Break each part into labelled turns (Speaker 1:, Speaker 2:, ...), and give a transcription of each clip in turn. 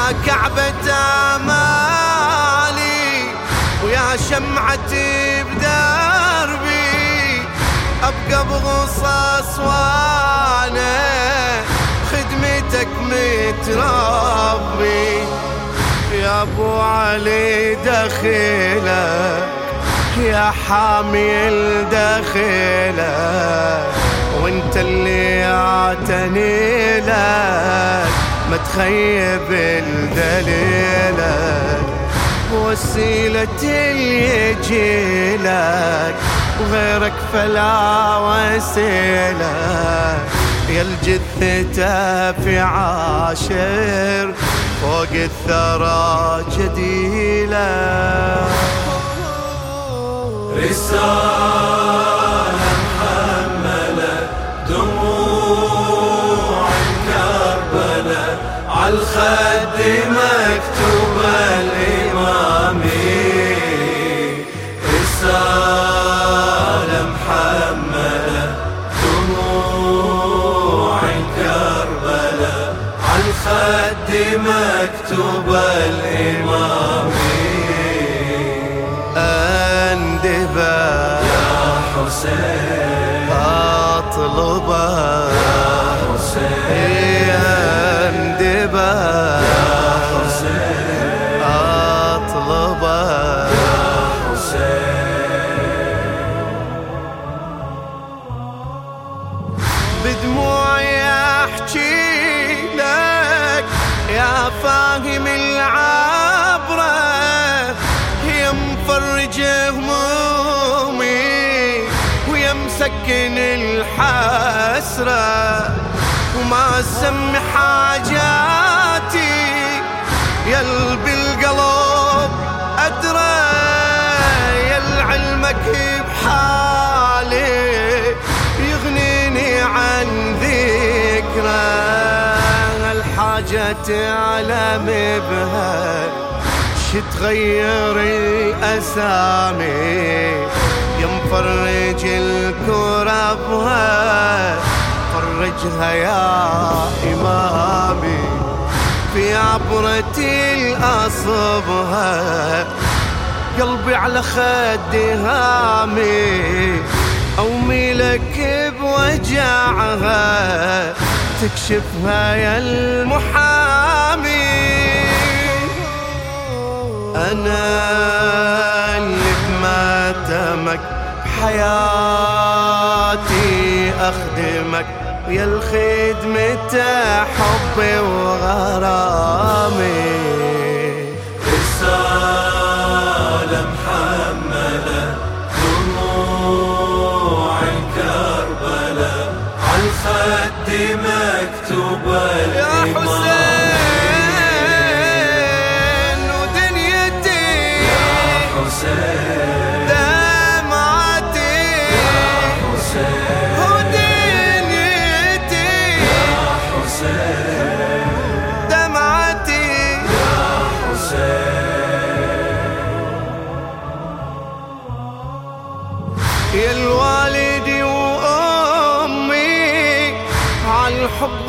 Speaker 1: كعبة آمالي ويا شمعتي بدربي، أبقى بغصص وانا خدمتك متربي. يا ابو علي دخيلك يا حامي الدخيلك، وانت اللي اعتني لك ما تخيب الدليلك، وسيلة يجيلك وغيرك فلا وسيلة. يا الجثة في عاشر فوق الثرى جديلة.
Speaker 2: رسالة محملة دموع كربلة، عالخد مكتوبة الإمامي. رسالة محملة دموع كربلة، عالخد مكتوبة الإمامي.
Speaker 1: يا
Speaker 2: حسين
Speaker 1: أطلبه
Speaker 2: يا حسين،
Speaker 1: أندبه
Speaker 2: يا حسين
Speaker 1: أطلبه
Speaker 2: يا حسين.
Speaker 1: بدموعي أحكي لك يا فاهم العبرة، يا مفرج همومي ويا مسكن الحسرة، وما سمي حاجاتي يا بالقلب أدرى، يا علمك بحالي يغنيني عن ذكرى. الحاجة تعلم بها تغير الأسامي، يا مفرج الكربها فرجها يا إمامي. في عبرتي الأصبها قلبي على خدي هامي، أومي لك بوجعها تكشفها يا المحامي. أنا اللي بماتمك بحياتي أخدمك، ويا الخدمة حبي وغرامي.
Speaker 2: رسالة محملة دموع كربلة، عالخد مكتوبة الإمامي.
Speaker 1: دمعتي
Speaker 2: يا حسين
Speaker 1: ودنيتي
Speaker 2: يا حسين،
Speaker 1: دمعتي
Speaker 2: يا حسين.
Speaker 1: يا الوالدي وأمي عالحب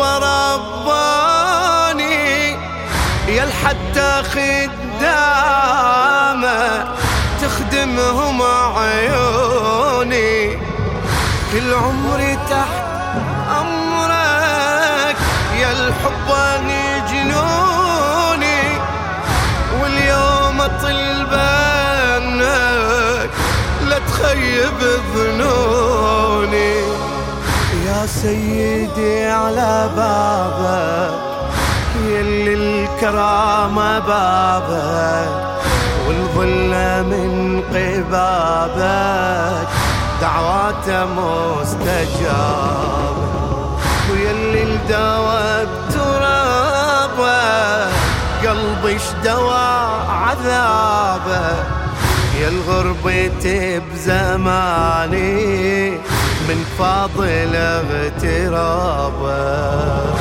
Speaker 1: رباني، يا الحتى خدامة تخدمهم عيوني، كل عمري تحت أمرك يا الحب جنوني، واليوم أطلب أنك لا تخيب ظنوني. يا سيدي على بابك يلي الكرامة بابك، والظلة من قبابك دعواته مستجابة، ويلي الدوا بترابه قلبي اشدوى عذابه، يا الغربة بزماني من فاضل اغترابه.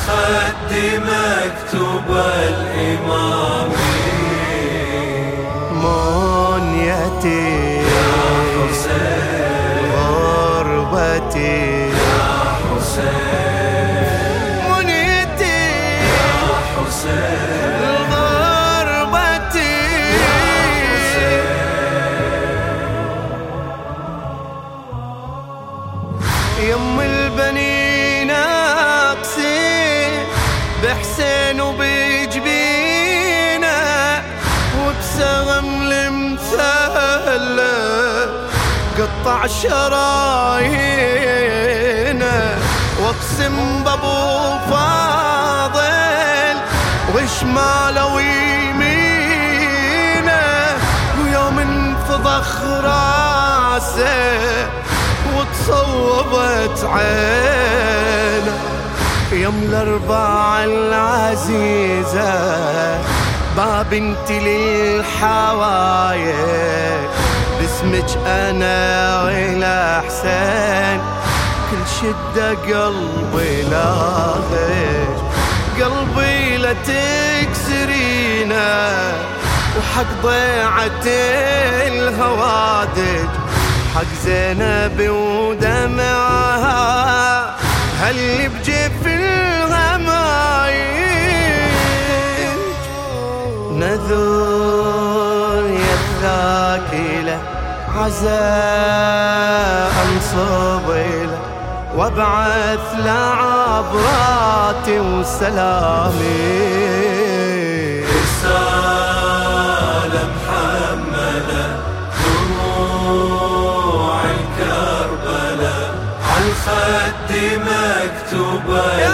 Speaker 2: عالخد مكتوب الإمام
Speaker 1: منيتي
Speaker 2: يا حسين
Speaker 1: غربتي
Speaker 2: يا حسين
Speaker 1: منيتي
Speaker 2: يا حسين
Speaker 1: غربتي يم البنين اقسي بحسين وبجبينه وبسهم المثلث قطع شرايينه واقسم بابو فاضل وشماله ويمينه ويوم انفضخ راسه وتصوبت عينه يوم الاربعة العزيزة باب انت للحوايج باسمك انا ولا حسين كل شدة قلبي لاغج قلبي لا تكسرينا وحق ضيعة الهوادج حق زينب ودمعها هل بجيف الغمايج نذور يا الثاكلة عزاء انصب له وابعث لعبراتي وسلامي
Speaker 2: رسالة محملة دموع الكربلة عالخد مكتوبة